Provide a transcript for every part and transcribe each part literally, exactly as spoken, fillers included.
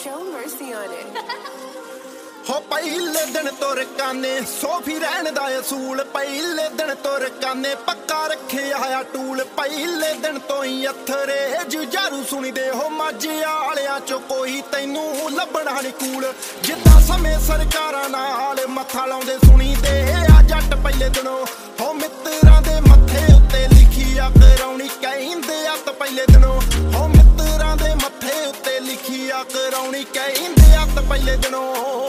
Show mercy on it. हो पहले दिन तोर काने सोफी रहन दा असूल पहले दिन तोर काने पक्का रखे आया टूल पहले दिन तो ही अथरे जुजारू सुनी दे हो माझे आलियां चो कोई तैनू लभना नी कूल जिद्दां समय सरकारां नाल मत्था लाउंदे सुनी दे आ जट पहले दिनों हो मित्रां दे मत्थे उत्ते लिखी आ कराउणी कहिंदे अत पहले दिनों हो मित्रां दे मत्थे उत्ते लिखी आ कराउणी कहिंदे अत पहले दिनों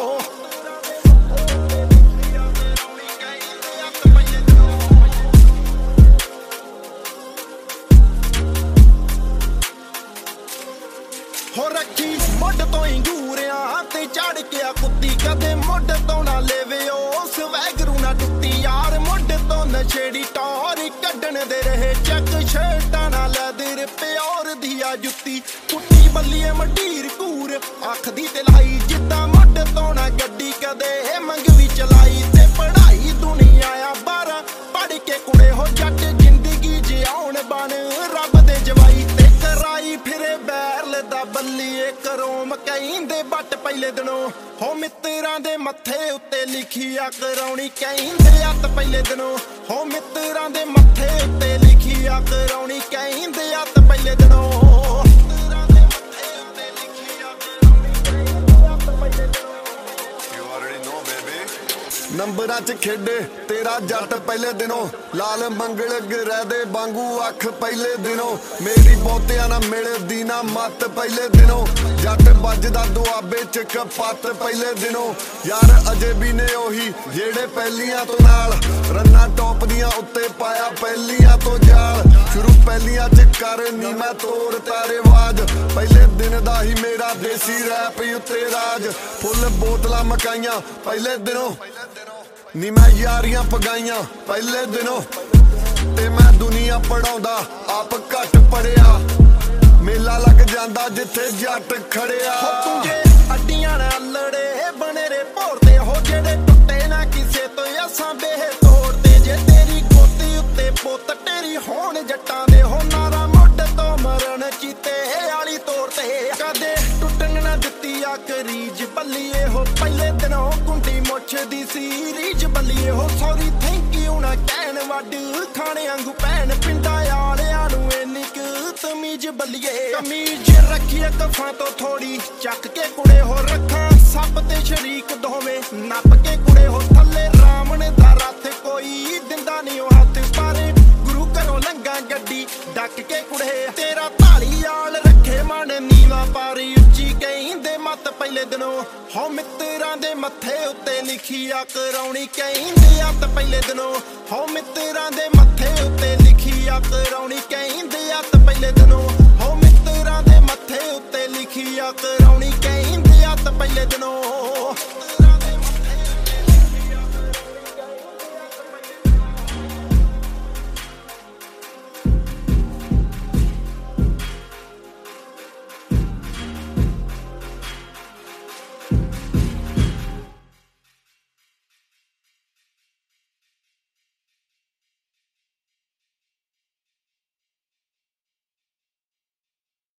हो रखी मुड तो ही घूरिया ते चढ़ के आ कुत्ती कदे मुड तो ना लेवे उस वैगरू ना टुट्टी यार मुड तो नछेड़ी टौर कड्डन दे रहे चक शर्टा ना लैदर प्योर दिया जुत्ती कुट्टी बल्लीए मडीर कूर अख दी ते लाई जिद्दां मुड तो ना गड्डी कदे मंगवी चलाई ते पढ़ाई दुनिया आ बारा पढ़ के कुड़े हो जट जिंदगी जियाउण बन रब दे जवाई ते कराई फिरे बैरल दा बल्लीए करोम कहिंदे बट पहले दिनों हो मित्रां दे मत्थे उत्ते लिखी आ कराउणी कहिंदे अत पहले दिनों हो मित्रां दे मत्थे उत्ते लिखी आ कराउणी कहिंदे अत पहले दिनों नंबरां च खेडे तेरा जट पहले दिनों लाल मंगल गरैदे वांगू अख पहले दिनों मेरी बहुतिया ना मिलदी ना मत पहले दिनों जट बजदा दुआबे च कपत पहले दिनों यार अजे भी ने ओही जेड़े पहलियां तो नाल रन्ना टॉप दियां उत्ते पाया पहलियां तो जाल शुरू पहलियां च कर नी मैं तोड़ तारे वाज पहले दिन दा ही मेरा देसी रैप उत्ते राज फुल बोतलां मकाइयां पहले दिनों नी मैं यारियां पगाइयां पहले दिनों ते मैं दुनिया पढ़ाउंदा आप घट पढ़िया मेला लग जांदा जिथे जट खड़िया तुझे अड्डियां ना लड़े बने रे भोरते हो जेड़े टुटे ना किसे तो असां बेह तोड़ते जे तेरी गोती उत्ते पुत तेरी होण जट्टां दे हो नारा मुੱਢ तो मरण चीते आली तोड़ते कदे टुटन ना दित्ती आ करीज बल्लीए हो पहले दिनों कुंडी मुੱਛ दी सीरीज बल्लीए हो सॉरी थैंक यू ना कहन वड खाने वांगू भैन पिंडां आलियां नू इन्नी क तमीज बल्लीए कमीज रखिए कफां तो थोड़ी चक के कुड़े हो रखा सब ते शरीक दोवें नप के कुड़े हो थल्ले रामण दा रथ कोई दिंदा नहीं ओ हथ पर गुरु घरों लंघा गड्डी डक के कुड़े तेरा धाली आल रखे मन नीवा पारी उच्ची कहिंदे मत पहले दिनों हो मित्रां दे मत्थे उत्ते लिखी आ कराउणी कहिंदे अत पहले दिनों हो मित्रां दे मत्थे उत्ते लिखी आ कराउणी कहिंदे अत पहले दिनों हो मित्रां दे मत्थे उत्ते लिखी आ कराउणी कहिंदे अत पहले दिनों